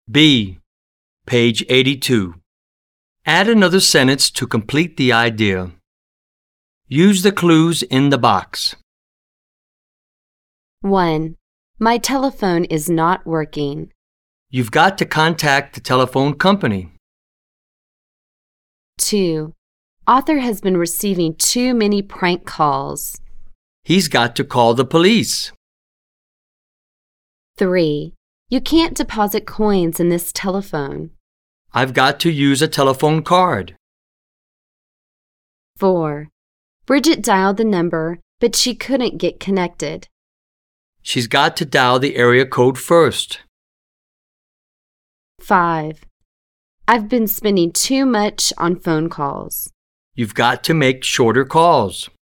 B. Page 82. Add another sentence to complete the idea. Use the clues in the box. 1. My telephone is not working. You've got to contact the telephone company. 2. Arthur has been receiving too many prank calls. He's got to call the police. 3. You can't deposit coins in this telephone. I've got to use a telephone card. 4. Bridget dialed the number, but she couldn't get connected. She's got to dial the area code first. 5. I've been spending too much on phone calls. You've got to make shorter calls.